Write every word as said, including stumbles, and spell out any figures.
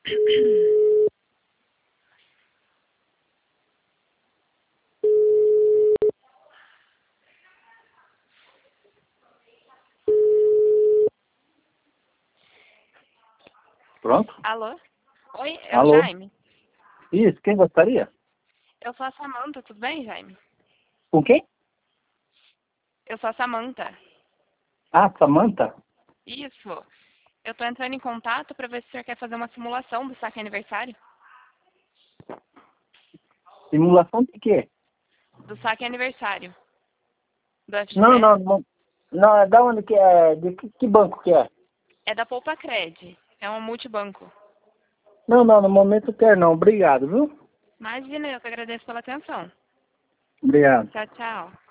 Pronto? Alô? Oi, é o Alô? Jaime? Isso, quem gostaria? Eu sou a Samanta, tudo bem, Jaime? Com quem? Eu sou a Samanta. Ah, Samanta? Isso. Eu tô entrando em contato para ver se o senhor quer fazer uma simulação do saque aniversário. Simulação de quê? Do saque aniversário. Do F G Não, C. não, não. Não, é da onde que é? De que, que banco que é? É da Poupa Cred. É um multibanco. Não, não, no momento quero não. Obrigado, viu? Imagina, eu que agradeço pela atenção. Obrigado. Tchau, tchau.